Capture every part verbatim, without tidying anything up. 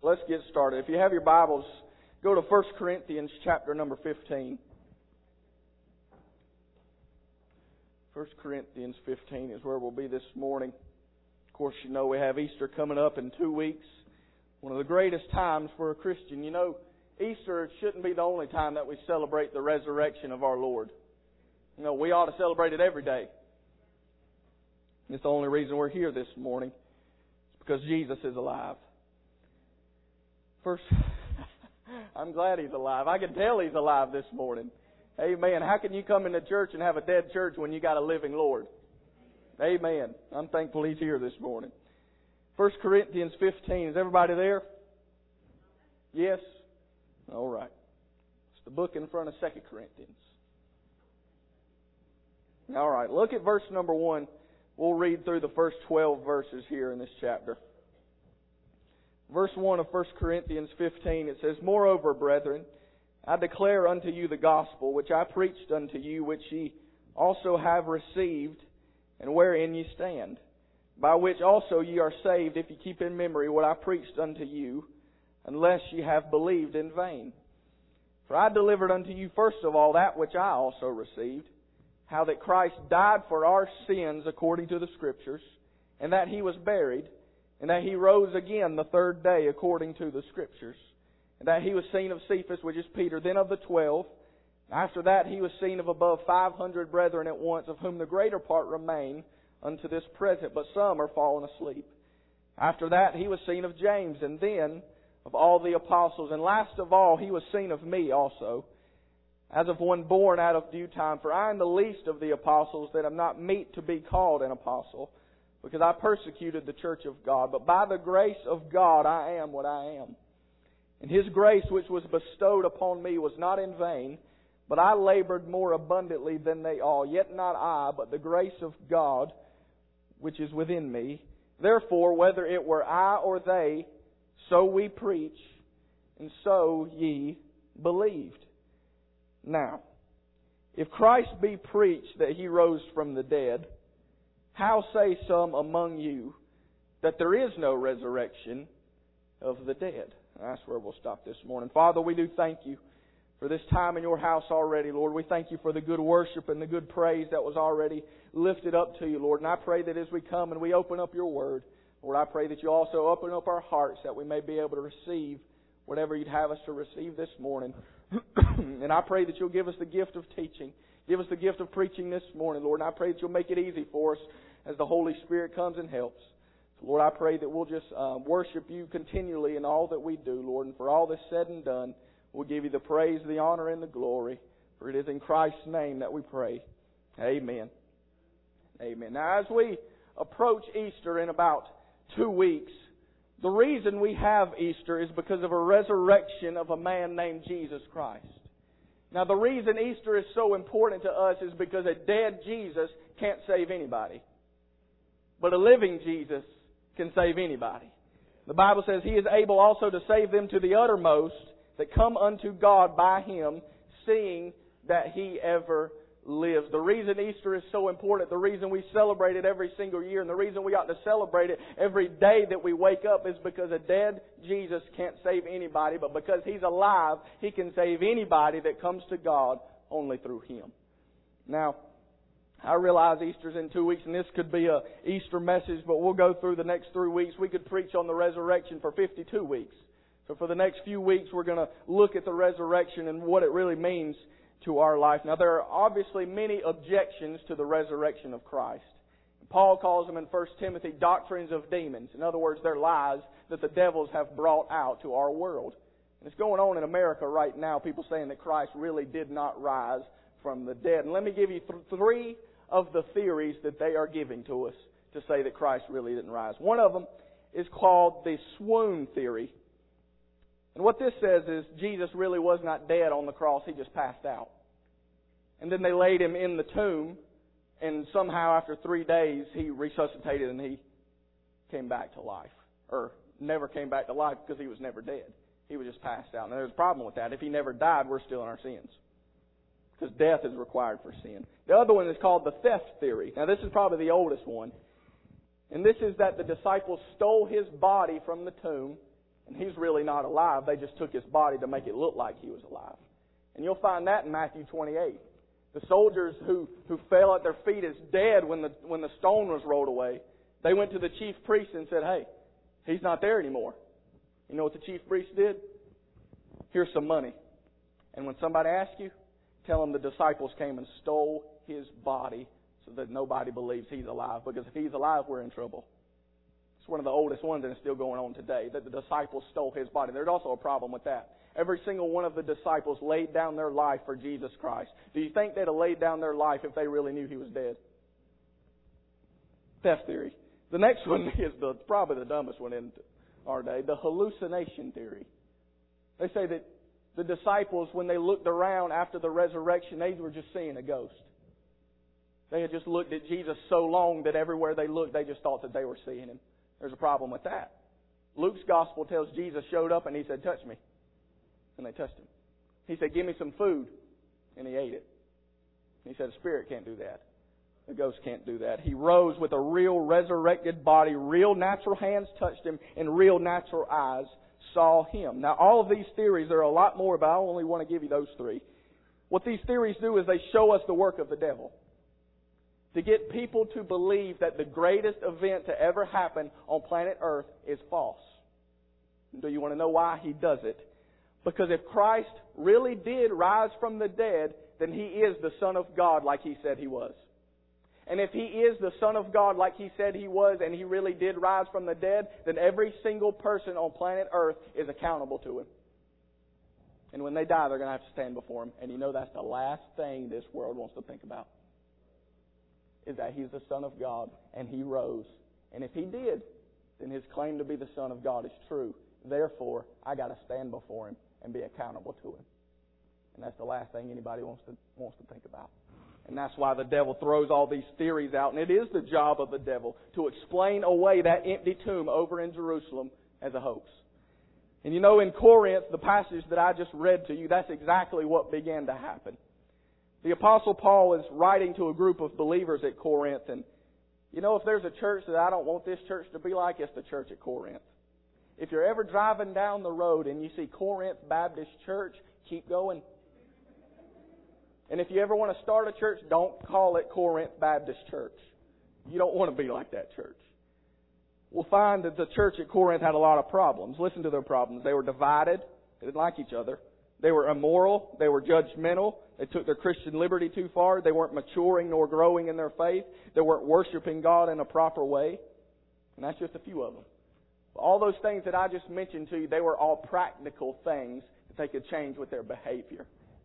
Let's get started. If you have your Bibles, go to First Corinthians chapter number fifteen. First Corinthians fifteen is where we'll be this morning. Of course, you know we have Easter coming up in two weeks. One of the greatest times for a Christian. You know, Easter shouldn't be the only time that we celebrate the resurrection of our Lord. You know, we ought to celebrate it every day. It's the only reason we're here this morning. It's because Jesus is alive. First, I'm glad He's alive. I can tell He's alive this morning. Amen. How can you come into church and have a dead church when you got a living Lord? Amen. I'm thankful He's here this morning. First Corinthians fifteen. Is everybody there? Yes? All right. It's the book in front of Second Corinthians. All right. Look at verse number one. We'll read through the first twelve verses here in this chapter. Verse one of First Corinthians fifteen, it says, "Moreover, brethren, I declare unto you the gospel, which I preached unto you, which ye also have received, and wherein ye stand, by which also ye are saved, if ye keep in memory what I preached unto you, unless ye have believed in vain. For I delivered unto you first of all that which I also received, how that Christ died for our sins according to the Scriptures, and that He was buried, and that He rose again the third day according to the Scriptures, and that He was seen of Cephas, which is Peter, then of the twelve. After that He was seen of above five hundred brethren at once, of whom the greater part remain unto this present, but some are fallen asleep. After that He was seen of James, and then of all the apostles. And last of all He was seen of me also, as of one born out of due time. For I am the least of the apostles, that am not meet to be called an apostle, because I persecuted the church of God. But by the grace of God I am what I am. And His grace which was bestowed upon me was not in vain, but I labored more abundantly than they all. Yet not I, but the grace of God which is within me. Therefore, whether it were I or they, so we preach, and so ye believed. Now, if Christ be preached that He rose from the dead, how say some among you that there is no resurrection of the dead?" That's where we'll stop this morning. Father, we do thank You for this time in Your house already, Lord. We thank You for the good worship and the good praise that was already lifted up to You, Lord. And I pray that as we come and we open up Your Word, Lord, I pray that You also open up our hearts that we may be able to receive whatever You'd have us to receive this morning. And I pray that You'll give us the gift of teaching. Give us the gift of preaching this morning, Lord. And I pray that You'll make it easy for us as the Holy Spirit comes and helps. So, Lord, I pray that we'll just uh, worship You continually in all that we do, Lord. And for all this said and done, we'll give You the praise, the honor, and the glory. For it is in Christ's name that we pray. Amen. Amen. Now, as we approach Easter in about two weeks, the reason we have Easter is because of a resurrection of a man named Jesus Christ. Now, the reason Easter is so important to us is because a dead Jesus can't save anybody. But a living Jesus can save anybody. The Bible says He is able also to save them to the uttermost that come unto God by Him, seeing that He ever lives. The reason Easter is so important, the reason we celebrate it every single year, and the reason we ought to celebrate it every day that we wake up is because a dead Jesus can't save anybody, but because He's alive, He can save anybody that comes to God only through Him. Now, I realize Easter's in two weeks, and this could be a Easter message, but we'll go through the next three weeks. We could preach on the resurrection for fifty-two weeks. So for the next few weeks, we're going to look at the resurrection and what it really means to our life. Now, there are obviously many objections to the resurrection of Christ. Paul calls them in First Timothy doctrines of demons. In other words, they're lies that the devils have brought out to our world. And it's going on in America right now, people saying that Christ really did not rise from the dead. And let me give you th- three of the theories that they are giving to us to say that Christ really didn't rise. One of them is called the swoon theory. And what this says is Jesus really was not dead on the cross. He just passed out. And then they laid Him in the tomb. And somehow after three days, He resuscitated and He came back to life. Or never came back to life because He was never dead. He was just passed out. Now there's a problem with that. If He never died, we're still in our sins. Because death is required for sin. The other one is called the theft theory. Now this is probably the oldest one. And this is that the disciples stole His body from the tomb And He's really not alive. They just took His body to make it look like He was alive. And you'll find that in Matthew twenty-eight. The soldiers who, who fell at their feet as dead when the, when the stone was rolled away, they went to the chief priest and said, hey, He's not there anymore. You know what the chief priest did? Here's some money. And when somebody asks you, tell them the disciples came and stole His body so that nobody believes He's alive. Because if He's alive, we're in trouble. It's one of the oldest ones and it's still going on today, that the disciples stole His body. There's also a problem with that. Every single one of the disciples laid down their life for Jesus Christ. Do you think they'd have laid down their life if they really knew He was dead? Theft theory. The next one is the probably the dumbest one in our day, the hallucination theory. They say that the disciples, when they looked around after the resurrection, they were just seeing a ghost. They had just looked at Jesus so long that everywhere they looked, they just thought that they were seeing Him. There's a problem with that. Luke's gospel tells Jesus showed up and He said, touch me. And they touched Him. He said, give me some food. And He ate it. He said, a spirit can't do that. A ghost can't do that. He rose with a real resurrected body. Real natural hands touched Him, and real natural eyes saw Him. Now, all of these theories, there are a lot more, but I only want to give you those three. What these theories do is they show us the work of the devil. To get people to believe that the greatest event to ever happen on planet Earth is false. Do you want to know why he does it? Because if Christ really did rise from the dead, then He is the Son of God like He said He was. And if He is the Son of God like He said He was, and He really did rise from the dead, then every single person on planet Earth is accountable to Him. And when they die, they're going to have to stand before Him. And you know that's the last thing this world wants to think about. Is that He's the Son of God and He rose. And if He did, then His claim to be the Son of God is true. Therefore, I got to stand before Him and be accountable to Him. And that's the last thing anybody wants to wants to think about. And that's why the devil throws all these theories out. And it is the job of the devil to explain away that empty tomb over in Jerusalem as a hoax. And you know, in Corinth, the passage that I just read to you, that's exactly what began to happen. The Apostle Paul is writing to a group of believers at Corinth. And you know, if there's a church that I don't want this church to be like, it's the church at Corinth. If you're ever driving down the road and you see Corinth Baptist Church, keep going. And if you ever want to start a church, don't call it Corinth Baptist Church. You don't want to be like that church. We'll find that the church at Corinth had a lot of problems. Listen to their problems. They were divided. They didn't like each other. They were immoral. They were judgmental. They took their Christian liberty too far. They weren't maturing nor growing in their faith. They weren't worshiping God in a proper way. And that's just a few of them. All those things that I just mentioned to you, they were all practical things that they could change with their behavior.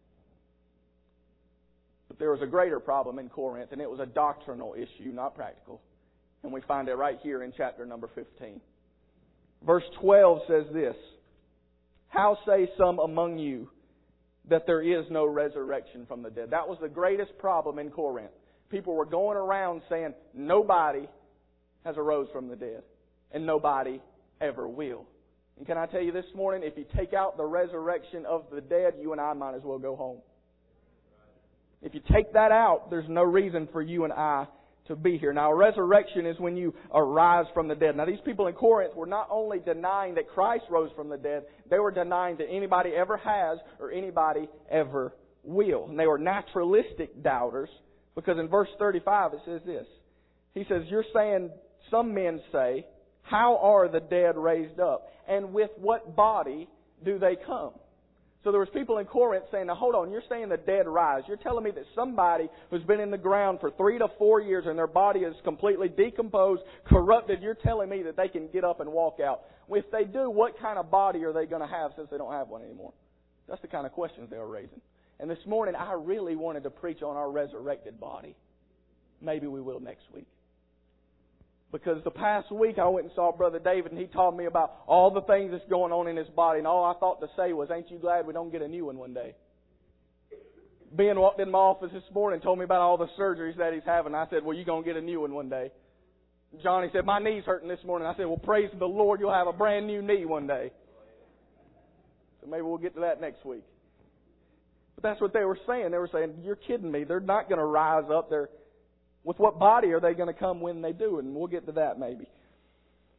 But there was a greater problem in Corinth, and it was a doctrinal issue, not practical. And we find it right here in chapter number fifteen. Verse twelve says this, how say some among you that there is no resurrection from the dead? That was the greatest problem in Corinth. People were going around saying nobody has arose from the dead, and nobody ever will. And can I tell you this morning, if you take out the resurrection of the dead, you and I might as well go home. If you take that out, there's no reason for you and I to be here. Now, a resurrection is when you arise from the dead. Now, these people in Corinth were not only denying that Christ rose from the dead, they were denying that anybody ever has or anybody ever will. And they were naturalistic doubters, because in verse thirty-five it says this. He says, you're saying, some men say, how are the dead raised up? And with what body do they come? So there was people in Corinth saying, now hold on, you're saying the dead rise. You're telling me that somebody who's been in the ground for three to four years and their body is completely decomposed, corrupted, you're telling me that they can get up and walk out. Well, if they do, what kind of body are they going to have since they don't have one anymore? That's the kind of questions they were raising. And this morning, I really wanted to preach on our resurrected body. Maybe we will next week. Because the past week I went and saw Brother David, and he taught me about all the things that's going on in his body. And all I thought to say was, ain't you glad we don't get a new one one day? Ben walked in my office this morning and told me about all the surgeries that he's having. I said, well, you're going to get a new one one day. Johnny said, my knee's hurting this morning. I said, well, praise the Lord, you'll have a brand new knee one day. So maybe we'll get to that next week. But that's what they were saying. They were saying, you're kidding me. They're not going to rise up. They're With what body are they going to come when they do? And we'll get to that maybe.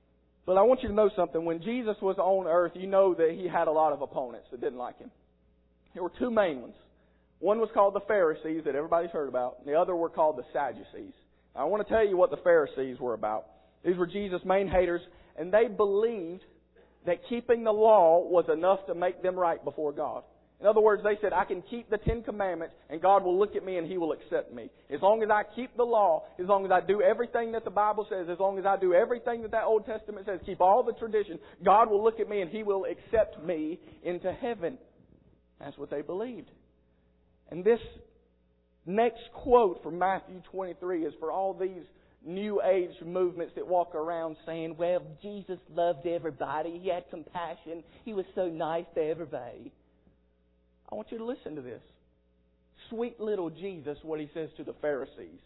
But I want you to know something. When Jesus was on earth, you know that He had a lot of opponents that didn't like Him. There were two main ones. One was called the Pharisees that everybody's heard about. And the other were called the Sadducees. Now, I want to tell you what the Pharisees were about. These were Jesus' main haters, and they believed that keeping the law was enough to make them right before God. In other words, they said, I can keep the Ten Commandments and God will look at me and He will accept me. As long as I keep the law, as long as I do everything that the Bible says, as long as I do everything that that Old Testament says, keep all the tradition, God will look at me and He will accept me into heaven. That's what they believed. And this next quote from Matthew twenty-three is for all these New Age movements that walk around saying, well, Jesus loved everybody. He had compassion. He was so nice to everybody. I want you to listen to this. Sweet little Jesus, what He says to the Pharisees.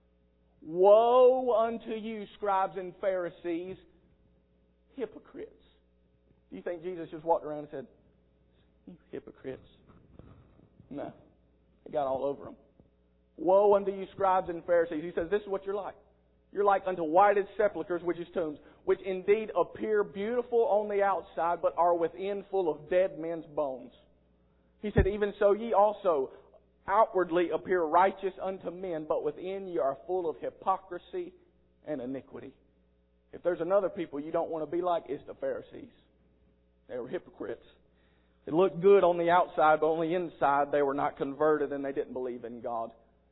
Woe unto you, scribes and Pharisees, hypocrites. Do you think Jesus just walked around and said, you hypocrites? No. He got all over them. Woe unto you, scribes and Pharisees. He says, this is what you're like. You're like unto whited sepulchres, which is tombs, which indeed appear beautiful on the outside, but are within full of dead men's bones. He said, even so ye also outwardly appear righteous unto men, but within ye are full of hypocrisy and iniquity. If there's another people you don't want to be like, it's the Pharisees. They were hypocrites. They looked good on the outside, but on the inside they were not converted and they didn't believe in God.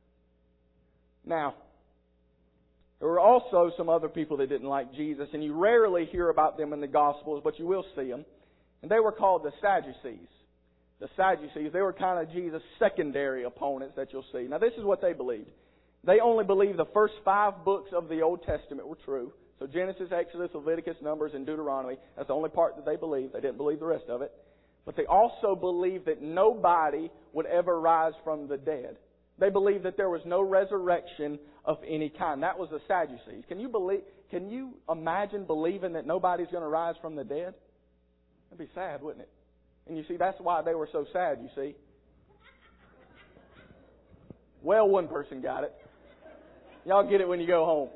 Now, there were also some other people that didn't like Jesus, and you rarely hear about them in the Gospels, but you will see them. And they were called the Sadducees. The Sadducees, they were kind of Jesus' secondary opponents that you'll see. Now, this is what they believed. They only believed the first five books of the Old Testament were true. So Genesis, Exodus, Leviticus, Numbers, and Deuteronomy. That's the only part that they believed. They didn't believe the rest of it. But they also believed that nobody would ever rise from the dead. They believed that there was no resurrection of any kind. That was the Sadducees. Can you believe? Can you imagine believing that nobody's going to rise from the dead? That'd be sad, wouldn't it? And you see, that's why they were so sad, you see. Well, one person got it. Y'all get it when you go home.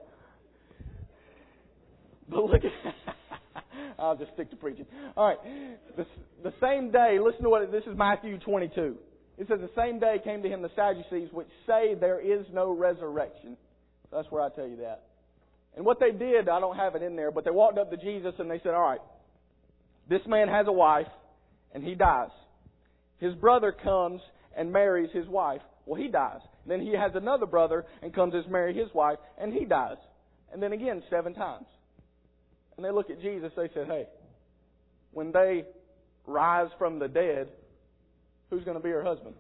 But look at... I'll just stick to preaching. All right. The, the same day, listen to what... This is Matthew twenty-two. It says, the same day came to him the Sadducees, which say there is no resurrection. That's where I tell you that. And what they did, I don't have it in there, but they walked up to Jesus and they said, all right, this man has a wife and he dies. His brother comes and marries his wife. Well, he dies. Then he has another brother and comes and marries his wife and he dies. And then again, seven times. And they look at Jesus, they said, hey, when they rise from the dead, who's going to be her husband?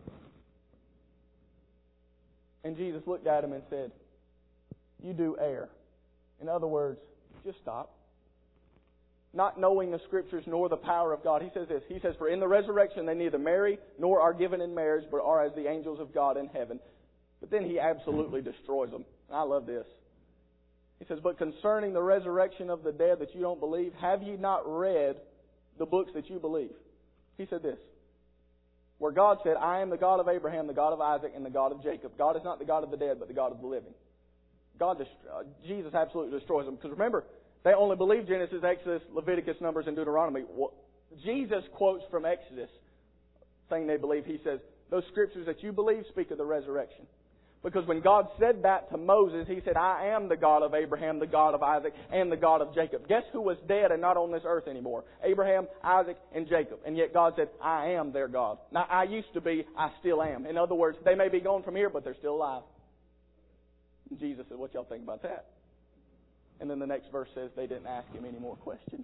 And Jesus looked at him and said, you do err. In other words, just stop. Not knowing the Scriptures nor the power of God. He says this. He says, for in the resurrection they neither marry nor are given in marriage, but are as the angels of God in heaven. But then he absolutely destroys them. And I love this. He says, but concerning the resurrection of the dead that you don't believe, have ye not read the books that you believe? He said this. Where God said, I am the God of Abraham, the God of Isaac, and the God of Jacob. God is not the God of the dead, but the God of the living. God, uh, Jesus absolutely destroys them. Because remember, they only believe Genesis, Exodus, Leviticus, Numbers, and Deuteronomy. Well, Jesus quotes from Exodus, saying they believe. He says, those scriptures that you believe speak of the resurrection. Because when God said that to Moses, He said, I am the God of Abraham, the God of Isaac, and the God of Jacob. Guess who was dead and not on this earth anymore? Abraham, Isaac, and Jacob. And yet God said, I am their God. Now, I used to be, I still am. In other words, they may be gone from here, but they're still alive. And Jesus said, what y'all think about that? And then the next verse says they didn't ask Him any more questions.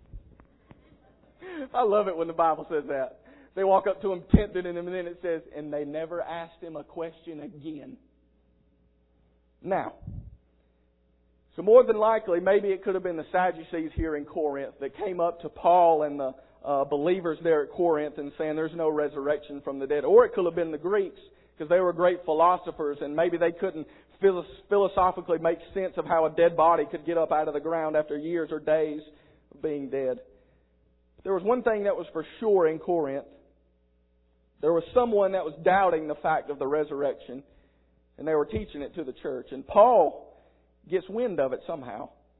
I love it when the Bible says that. They walk up to Him, tempted Him, and then it says, and they never asked Him a question again. Now, so more than likely, maybe it could have been the Sadducees here in Corinth that came up to Paul and the uh, believers there at Corinth and saying there's no resurrection from the dead. Or it could have been the Greeks, because they were great philosophers, and maybe they couldn't philosophically make sense of how a dead body could get up out of the ground after years or days of being dead. There was one thing that was for sure in Corinth. There was someone that was doubting the fact of the resurrection, and they were teaching it to the church. And Paul gets wind of it somehow.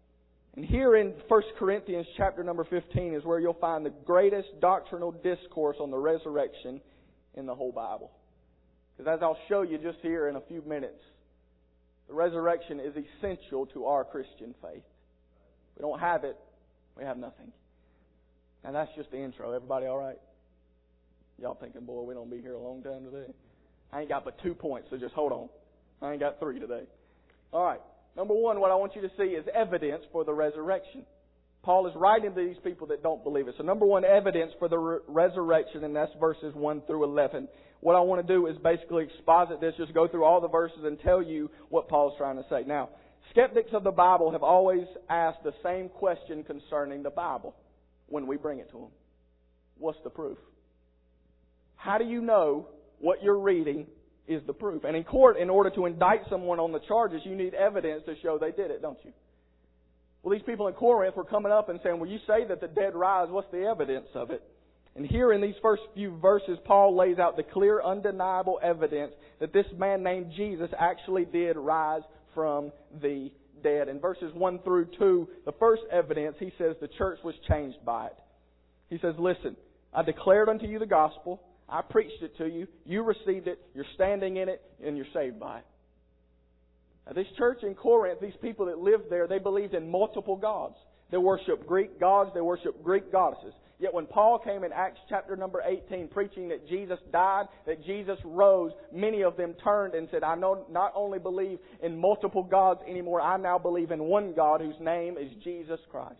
And here in First Corinthians chapter number fifteen is where you'll find the greatest doctrinal discourse on the resurrection in the whole Bible. Because as I'll show you just here in a few minutes, the resurrection is essential to our Christian faith. If we don't have it, we have nothing. And that's just the intro. Everybody all right? Y'all thinking, boy, we don't be here a long time today. I ain't got but two points, so just hold on. I ain't got three today. All right. Number one, what I want you to see is evidence for the resurrection. Paul is writing to these people that don't believe it. So number one, evidence for the re- resurrection, and that's verses one through eleven. What I want to do is basically exposit this, just go through all the verses and tell you what Paul's trying to say. Now, skeptics of the Bible have always asked the same question concerning the Bible when we bring it to them. What's the proof? How do you know what you're reading is the proof? And in court, in order to indict someone on the charges, you need evidence to show they did it, don't you? Well, these people in Corinth were coming up and saying, well, you say that the dead rise. What's the evidence of it? And here in these first few verses, Paul lays out the clear, undeniable evidence that this man named Jesus actually did rise from the dead. In verses one through two, the first evidence, he says the church was changed by it. He says, listen, I declared unto you the gospel. I preached it to you. You received it. You're standing in it, and you're saved by it. Now, this church in Corinth, these people that lived there, they believed in multiple gods. They worshiped Greek gods. They worshiped Greek goddesses. Yet when Paul came in Acts chapter number eighteen preaching that Jesus died, that Jesus rose, many of them turned and said, I no, not only believe in multiple gods anymore, I now believe in one God whose name is Jesus Christ.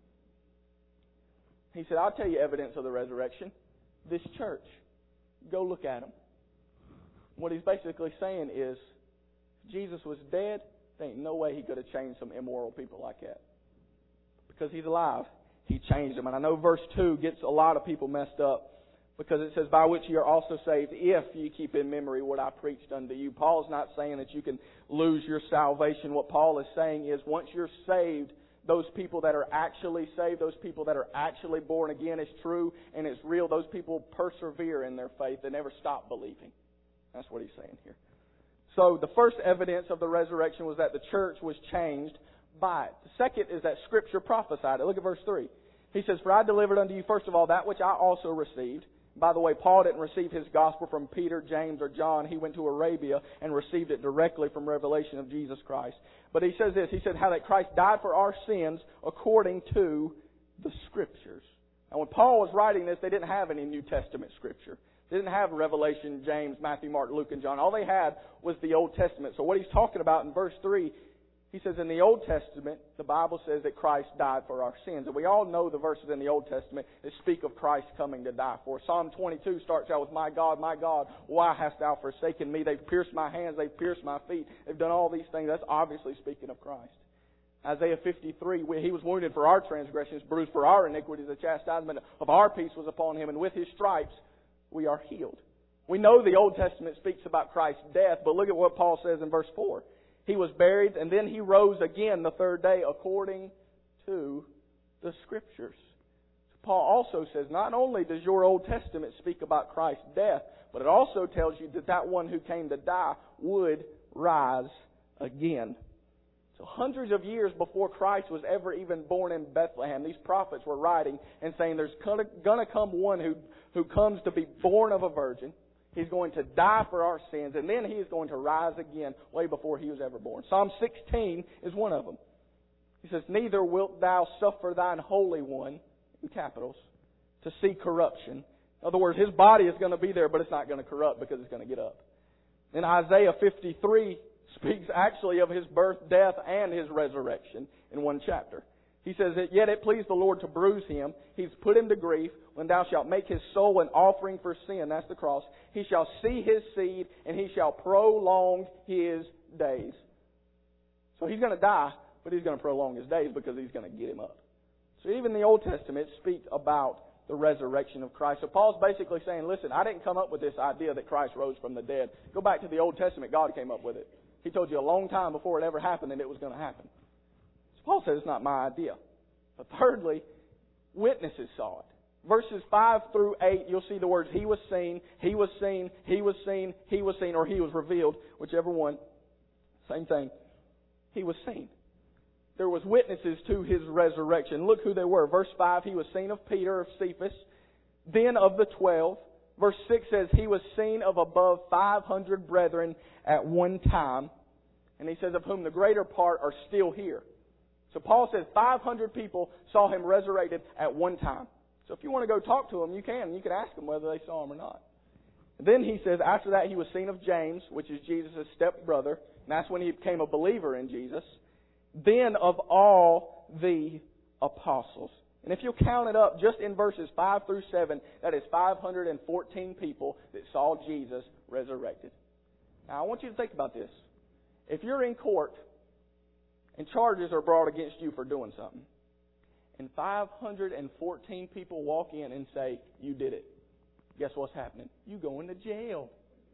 He said, I'll tell you evidence of the resurrection. This church. Go look at them. What he's basically saying is, Jesus was dead, there ain't no way he could have changed some immoral people like that. Because he's alive, he changed them. And I know verse two gets a lot of people messed up because it says, by which you are also saved if you keep in memory what I preached unto you. Paul's not saying that you can lose your salvation. What Paul is saying is once you're saved, those people that are actually saved, those people that are actually born again, is true and it's real. Those people persevere in their faith. They never stop believing. That's what he's saying here. So the first evidence of the resurrection was that the church was changed by it. The second is that Scripture prophesied it. Look at verse three. He says, for I delivered unto you first of all that which I also received. By the way, Paul didn't receive his gospel from Peter, James, or John. He went to Arabia and received it directly from revelation of Jesus Christ. But he says this, he said, how that Christ died for our sins according to the Scriptures. Now when Paul was writing this, they didn't have any New Testament Scripture. They didn't have Revelation, James, Matthew, Mark, Luke, and John. All they had was the Old Testament. So what he's talking about in verse three, he says in the Old Testament, the Bible says that Christ died for our sins. And we all know the verses in the Old Testament that speak of Christ coming to die for us. Psalm twenty-two starts out with, my God, my God, why hast thou forsaken me? They've pierced my hands, they've pierced my feet. They've done all these things. That's obviously speaking of Christ. Isaiah fifty-three, he was wounded for our transgressions, bruised for our iniquities. The chastisement of our peace was upon him, and with his stripes we are healed. We know the Old Testament speaks about Christ's death, but look at what Paul says in verse four. He was buried, and then he rose again the third day according to the Scriptures. Paul also says, not only does your Old Testament speak about Christ's death, but it also tells you that that one who came to die would rise again. So hundreds of years before Christ was ever even born in Bethlehem, these prophets were writing and saying there's going to come one who, who comes to be born of a virgin. He's going to die for our sins, and then He is going to rise again way before He was ever born. Psalm sixteen is one of them. He says, neither wilt thou suffer thine Holy One, in capitals, to see corruption. In other words, His body is going to be there, but it's not going to corrupt because it's going to get up. Then Isaiah fifty-three speaks actually of His birth, death, and His resurrection in one chapter. He says that, yet it pleased the Lord to bruise Him. He's put Him to grief. When thou shalt make His soul an offering for sin, that's the cross, He shall see His seed, and He shall prolong His days. So He's going to die, but He's going to prolong His days because He's going to get Him up. So even the Old Testament speaks about the resurrection of Christ. So Paul's basically saying, listen, I didn't come up with this idea that Christ rose from the dead. Go back to the Old Testament. God came up with it. He told you a long time before it ever happened that it was going to happen. So Paul says it's not my idea. But thirdly, witnesses saw it. Verses five through eight, you'll see the words, He was seen, He was seen, He was seen, He was seen, or He was revealed, whichever one. Same thing. He was seen. there was witnesses to His resurrection. Look who they were. Verse five, He was seen of Peter, of Cephas, then of the twelve. Verse six says, He was seen of above five hundred brethren at one time. And He says, of whom the greater part are still here. So Paul says five hundred people saw Him resurrected at one time. So if you want to go talk to them, you can. You can ask them whether they saw Him or not. And then he says, after that He was seen of James, which is Jesus' stepbrother. And that's when he became a believer in Jesus. Then of all the apostles. And if you'll count it up, just in verses five through seven, that is five hundred fourteen people that saw Jesus resurrected. Now I want you to think about this. If you're in court and charges are brought against you for doing something, and five hundred fourteen people walk in and say, you did it, guess what's happening? You go into jail.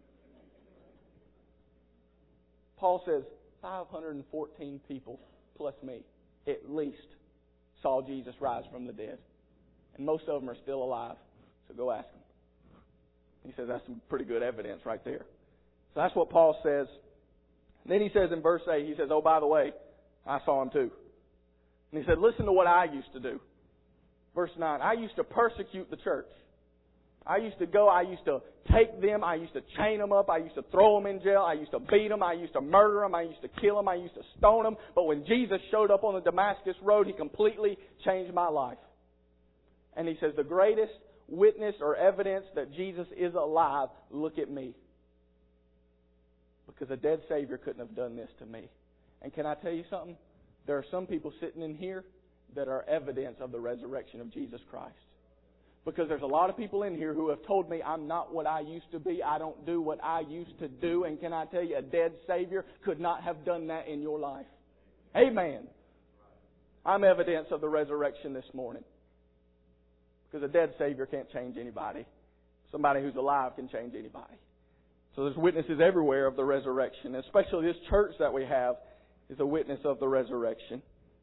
Paul says five hundred fourteen people plus me, at least, saw Jesus rise from the dead. And most of them are still alive. So go ask them. He says that's some pretty good evidence right there. So that's what Paul says. Then he says in verse eight, he says, oh, by the way, I saw him too. And he said, listen to what I used to do. Verse nine, I used to persecute the church. I used to go, I used to take them, I used to chain them up, I used to throw them in jail, I used to beat them, I used to murder them, I used to kill them, I used to stone them. But when Jesus showed up on the Damascus road, He completely changed my life. And he says, the greatest witness or evidence that Jesus is alive, look at me. Because a dead Savior couldn't have done this to me. And can I tell you something? There are some people sitting in here that are evidence of the resurrection of Jesus Christ. Because there's a lot of people in here who have told me I'm not what I used to be. I don't do what I used to do. And can I tell you, a dead Savior could not have done that in your life. Amen. I'm evidence of the resurrection this morning. Because a dead Savior can't change anybody. Somebody who's alive can change anybody. So there's witnesses everywhere of the resurrection. Especially this church that we have is a witness of the resurrection.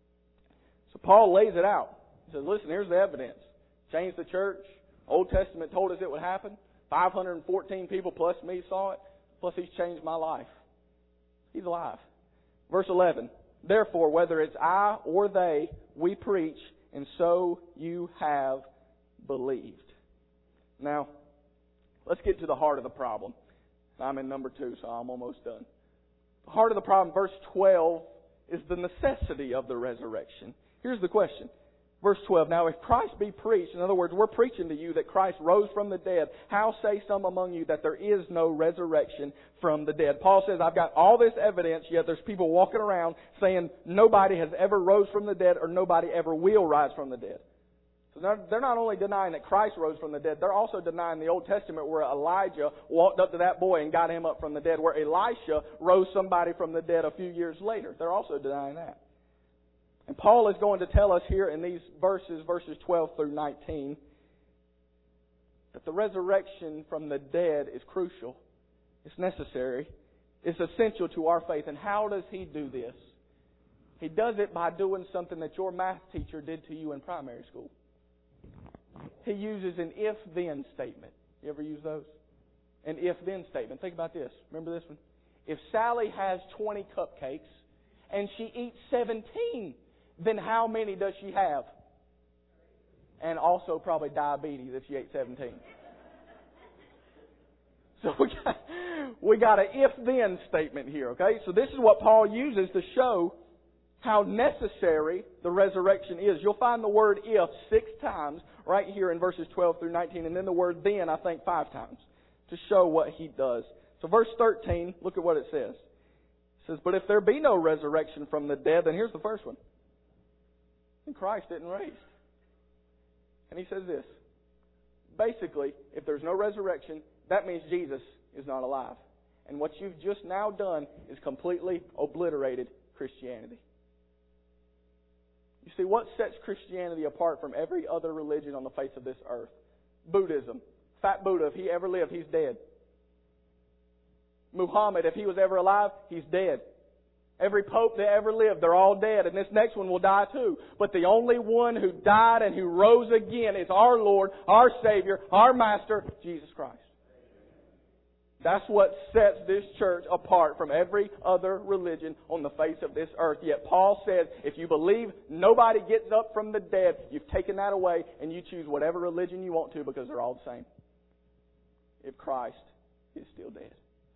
So Paul lays it out. He says, listen, here's the evidence. Changed the church. Old Testament told us it would happen. five hundred fourteen people plus me saw it. Plus He's changed my life. He's alive. Verse eleven. Therefore, whether it's I or they, we preach, and so you have believed. Now, let's get to the heart of the problem. I'm in number two, so I'm almost done. The heart of the problem, verse twelve, is the necessity of the resurrection. Here's the question. Verse twelve, now if Christ be preached, in other words, we're preaching to you that Christ rose from the dead, how say some among you that there is no resurrection from the dead? Paul says, I've got all this evidence, yet there's people walking around saying nobody has ever rose from the dead or nobody ever will rise from the dead. So they're not only denying that Christ rose from the dead, they're also denying the Old Testament where Elijah walked up to that boy and got him up from the dead, where Elisha rose somebody from the dead a few years later. They're also denying that. And Paul is going to tell us here in these verses, verses twelve through nineteen, that the resurrection from the dead is crucial. It's necessary. It's essential to our faith. And how does He do this? He does it by doing something that your math teacher did to you in primary school. He uses an if-then statement. You ever use those? An if-then statement. Think about this. Remember this one? If Sally has twenty cupcakes and she eats seventeen, then how many does she have? And also probably diabetes if she ate seventeen. So we got, we got an if-then statement here, okay? So this is what Paul uses to show how necessary the resurrection is. You'll find the word if six times right here in verses twelve through nineteen, and then the word then, I think, five times to show what He does. So verse thirteen, look at what it says. It says, but if there be no resurrection from the dead, then here's the first one. Then Christ didn't raise. And he says this. Basically, if there's no resurrection, that means Jesus is not alive. And what you've just now done is completely obliterated Christianity. You see, what sets Christianity apart from every other religion on the face of this earth? Buddhism. Fat Buddha, if he ever lived, he's dead. Muhammad, if he was ever alive, he's dead. Every pope that ever lived, they're all dead. And this next one will die too. But the only one who died and who rose again is our Lord, our Savior, our Master, Jesus Christ. That's what sets this church apart from every other religion on the face of this earth. Yet Paul said, if you believe nobody gets up from the dead, you've taken that away and you choose whatever religion you want to because they're all the same. If Christ is still dead.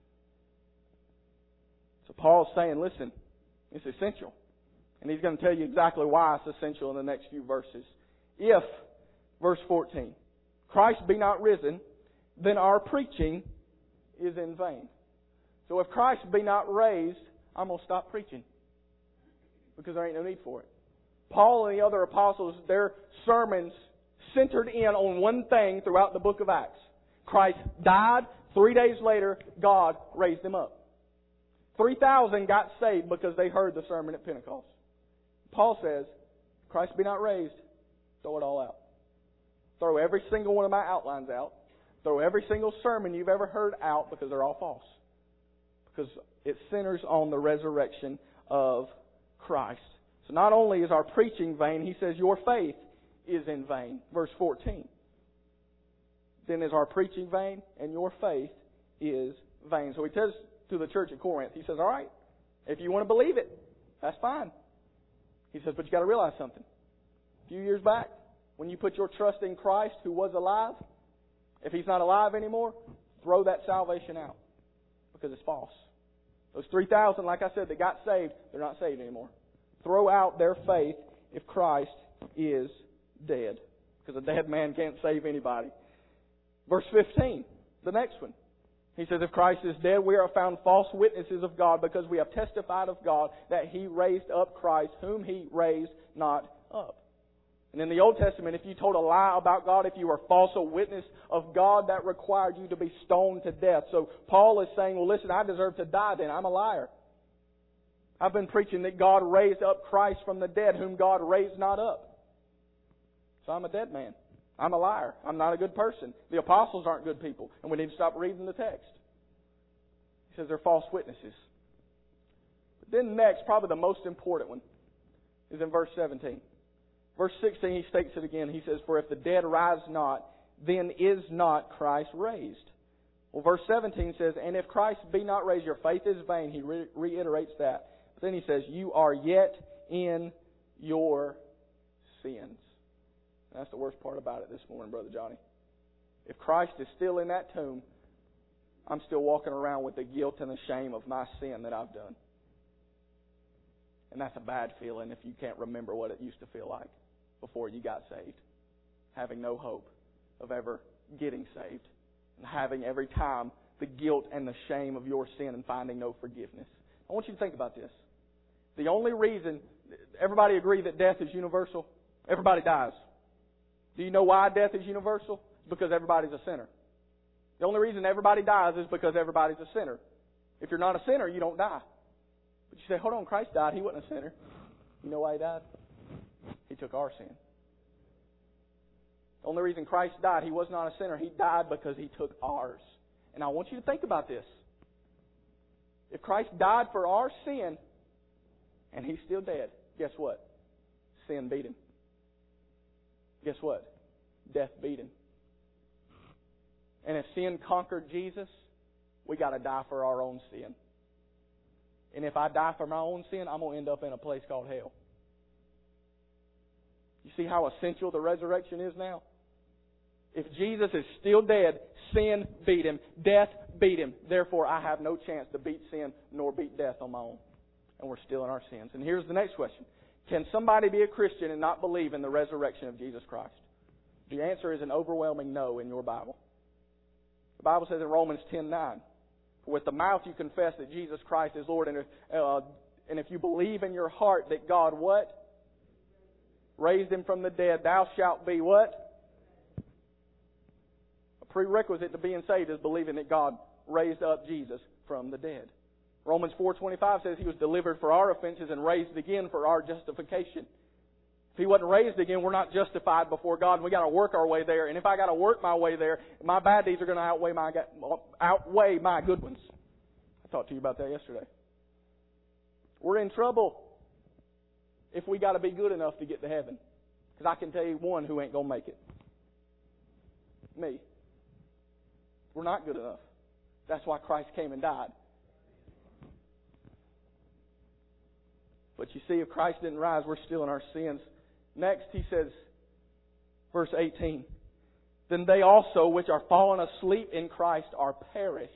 So Paul's saying, listen, it's essential. And he's going to tell you exactly why it's essential in the next few verses. If, verse fourteen, Christ be not risen, then our preaching is in vain. So if Christ be not raised, I'm going to stop preaching. Because there ain't no need for it. Paul and the other apostles, their sermons centered in on one thing throughout the book of Acts. Christ died. Three days later, God raised him up. three thousand got saved because they heard the sermon at Pentecost. Paul says, Christ be not raised, throw it all out. Throw every single one of my outlines out. Throw every single sermon you've ever heard out because they're all false. Because it centers on the resurrection of Christ. So not only is our preaching vain, he says your faith is in vain. Verse fourteen. Then is our preaching vain and your faith is vain. So he says to the church at Corinth, he says, all right, if you want to believe it, that's fine. He says, but you got to realize something. A few years back, when you put your trust in Christ who was alive, if He's not alive anymore, throw that salvation out. Because it's false. Those three thousand, like I said, that got saved, they're not saved anymore. Throw out their faith if Christ is dead. Because a dead man can't save anybody. Verse fifteen, the next one. He says, if Christ is dead, we are found false witnesses of God because we have testified of God that He raised up Christ, whom He raised not up. And in the Old Testament, if you told a lie about God, if you were false a witness of God, that required you to be stoned to death. So Paul is saying, well, listen, I deserve to die then. I'm a liar. I've been preaching that God raised up Christ from the dead, whom God raised not up. So I'm a dead man. I'm a liar. I'm not a good person. The apostles aren't good people. And we need to stop reading the text. He says they're false witnesses. But then next, probably the most important one, is in verse seventeen. Verse sixteen, he states it again. He says, for if the dead rise not, then is not Christ raised. Well, verse seventeen says, and if Christ be not raised, your faith is vain. He re- reiterates that. But then he says, you are yet in your sins. And that's the worst part about it this morning, Brother Johnny. If Christ is still in that tomb, I'm still walking around with the guilt and the shame of my sin that I've done. And that's a bad feeling if you can't remember what it used to feel like before you got saved. Having no hope of ever getting saved. And having every time the guilt and the shame of your sin and finding no forgiveness. I want you to think about this. The only reason, everybody agree that death is universal? Everybody dies. Do you know why death is universal? It's because everybody's a sinner. The only reason everybody dies is because everybody's a sinner. If you're not a sinner, you don't die. But you say, hold on, Christ died. He wasn't a sinner. You know why He died? He took our sin. The only reason Christ died, He was not a sinner. He died because He took ours. And I want you to think about this. If Christ died for our sin, and He's still dead, guess what? Sin beat Him. Guess what? Death beat Him. And if sin conquered Jesus, we got to die for our own sin. And if I die for my own sin, I'm going to end up in a place called hell. You see how essential the resurrection is now? If Jesus is still dead, sin beat Him. Death beat Him. Therefore, I have no chance to beat sin nor beat death on my own. And we're still in our sins. And here's the next question. Can somebody be a Christian and not believe in the resurrection of Jesus Christ? The answer is an overwhelming no in your Bible. The Bible says in Romans ten nine, with the mouth you confess that Jesus Christ is Lord, and if, uh, and if you believe in your heart that God what? Raised Him from the dead, thou shalt be what? A prerequisite to being saved is believing that God raised up Jesus from the dead. Romans four twenty-five says He was delivered for our offenses and raised again for our justification. If He wasn't raised again, we're not justified before God. And we got to work our way there. And if I got to work my way there, my bad deeds are going to outweigh my outweigh my good ones. I talked to you about that yesterday. We're in trouble if we got to be good enough to get to heaven. Because I can tell you one who ain't going to make it. Me. We're not good enough. That's why Christ came and died. But you see, if Christ didn't rise, we're still in our sins. Next, he says, verse eighteen, then they also which are fallen asleep in Christ are perished.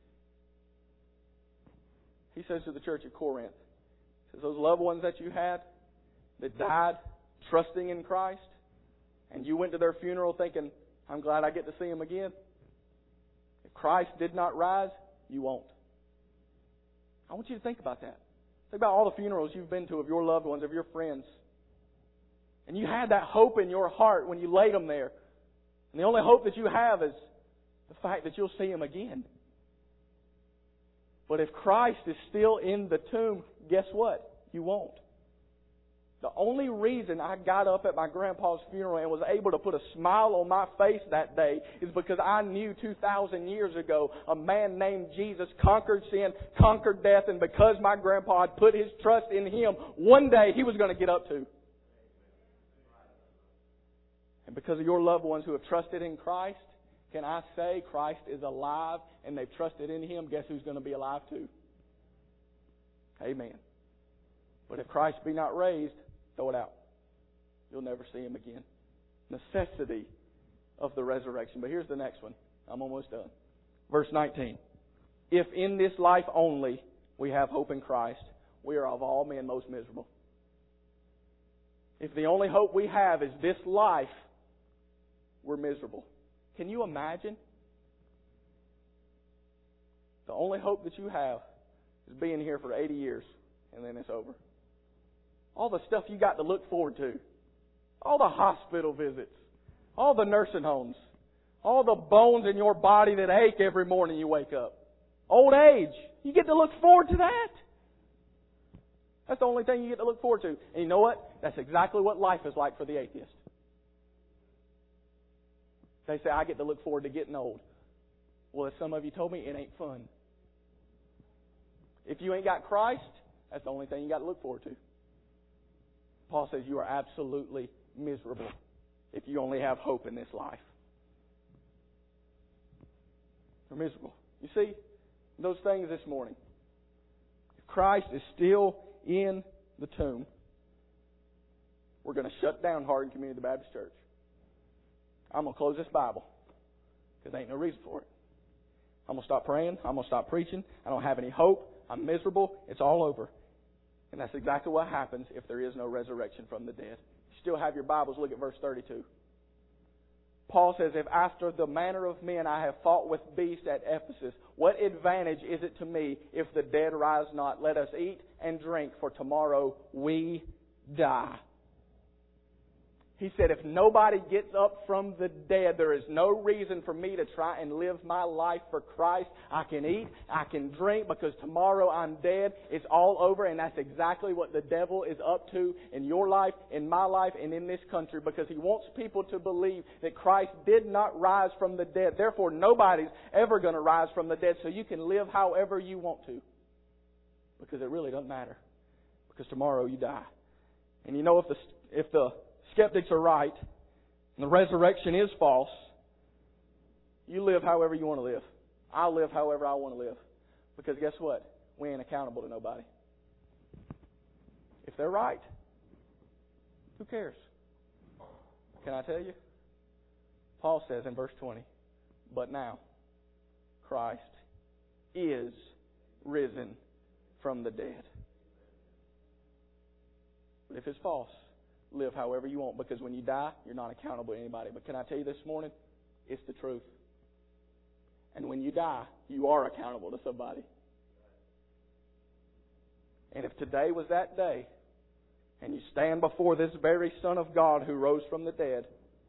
He says to the church at Corinth, he says, those loved ones that you had that died trusting in Christ, and you went to their funeral thinking, I'm glad I get to see them again. If Christ did not rise, you won't. I want you to think about that. Think about all the funerals you've been to of your loved ones, of your friends. And you had that hope in your heart when you laid them there. And the only hope that you have is the fact that you'll see them again. But if Christ is still in the tomb, guess what? You won't. The only reason I got up at my grandpa's funeral and was able to put a smile on my face that day is because I knew two thousand years ago a man named Jesus conquered sin, conquered death, and because my grandpa had put his trust in Him, one day he was going to get up too. And because of your loved ones who have trusted in Christ, can I say Christ is alive and they've trusted in Him? Guess who's going to be alive too? Amen. But if Christ be not raised, throw it out. You'll never see Him again. Necessity of the resurrection. But here's the next one. I'm almost done. Verse nineteen. If in this life only we have hope in Christ, we are of all men most miserable. If the only hope we have is this life, we're miserable. Can you imagine? The only hope that you have is being here for eighty years and then it's over. All the stuff you got to look forward to. All the hospital visits. All the nursing homes. All the bones in your body that ache every morning you wake up. Old age. You get to look forward to that. That's the only thing you get to look forward to. And you know what? That's exactly what life is like for the atheist. They say, I get to look forward to getting old. Well, as some of you told me, it ain't fun. If you ain't got Christ, that's the only thing you got to look forward to. Paul says you are absolutely miserable if you only have hope in this life. You're miserable. You see, those things this morning. If Christ is still in the tomb, we're going to shut down Hardin Community Baptist Church. I'm going to close this Bible because there ain't no reason for it. I'm going to stop praying. I'm going to stop preaching. I don't have any hope. I'm miserable. It's all over. And that's exactly what happens if there is no resurrection from the dead. You still have your Bibles. Look at verse thirty-two. Paul says, if after the manner of men I have fought with beasts at Ephesus, what advantage is it to me if the dead rise not? Let us eat and drink, for tomorrow we die. He said, if nobody gets up from the dead, there is no reason for me to try and live my life for Christ. I can eat, I can drink, because tomorrow I'm dead. It's all over, and that's exactly what the devil is up to in your life, in my life, and in this country, because he wants people to believe that Christ did not rise from the dead. Therefore, nobody's ever going to rise from the dead, so you can live however you want to, because it really doesn't matter, because tomorrow you die. And you know, if the if the skeptics are right, and the resurrection is false, you live however you want to live. I'll live however I want to live. Because guess what? We ain't accountable to nobody. If they're right, who cares? Can I tell you? Paul says in verse twenty, but now Christ is risen from the dead. But if it's false, live however you want, because when you die, you're not accountable to anybody. But can I tell you this morning? It's the truth. And when you die, you are accountable to somebody. And if today was that day, and you stand before this very Son of God who rose from the dead,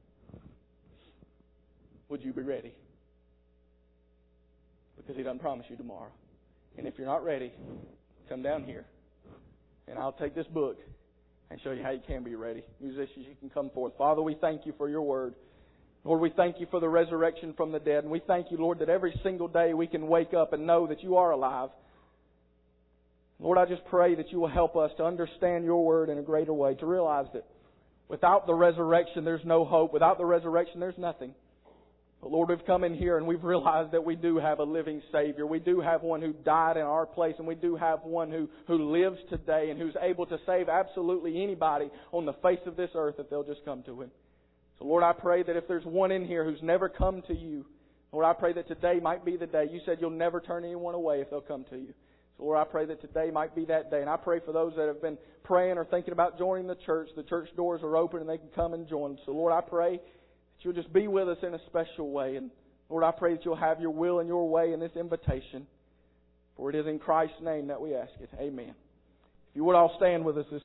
would you be ready? Because He doesn't promise you tomorrow. And if you're not ready, come down here, and I'll take this book and show you how you can be ready. Musicians, you can come forth. Father, we thank You for Your word. Lord, we thank You for the resurrection from the dead. And we thank You, Lord, that every single day we can wake up and know that You are alive. Lord, I just pray that You will help us to understand Your word in a greater way, to realize that without the resurrection there's no hope. Without the resurrection there's nothing. But Lord, we've come in here and we've realized that we do have a living Savior. We do have one who died in our place, and we do have one who, who lives today and who's able to save absolutely anybody on the face of this earth if they'll just come to Him. So Lord, I pray that if there's one in here who's never come to You, Lord, I pray that today might be the day. You said you'll never turn anyone away if they'll come to You. So Lord, I pray that today might be that day. And I pray for those that have been praying or thinking about joining the church. The church doors are open and they can come and join. So Lord, I pray that You'll just be with us in a special way. And Lord, I pray that You'll have Your will and Your way in this invitation. For it is in Christ's name that we ask it. Amen. If you would all stand with us this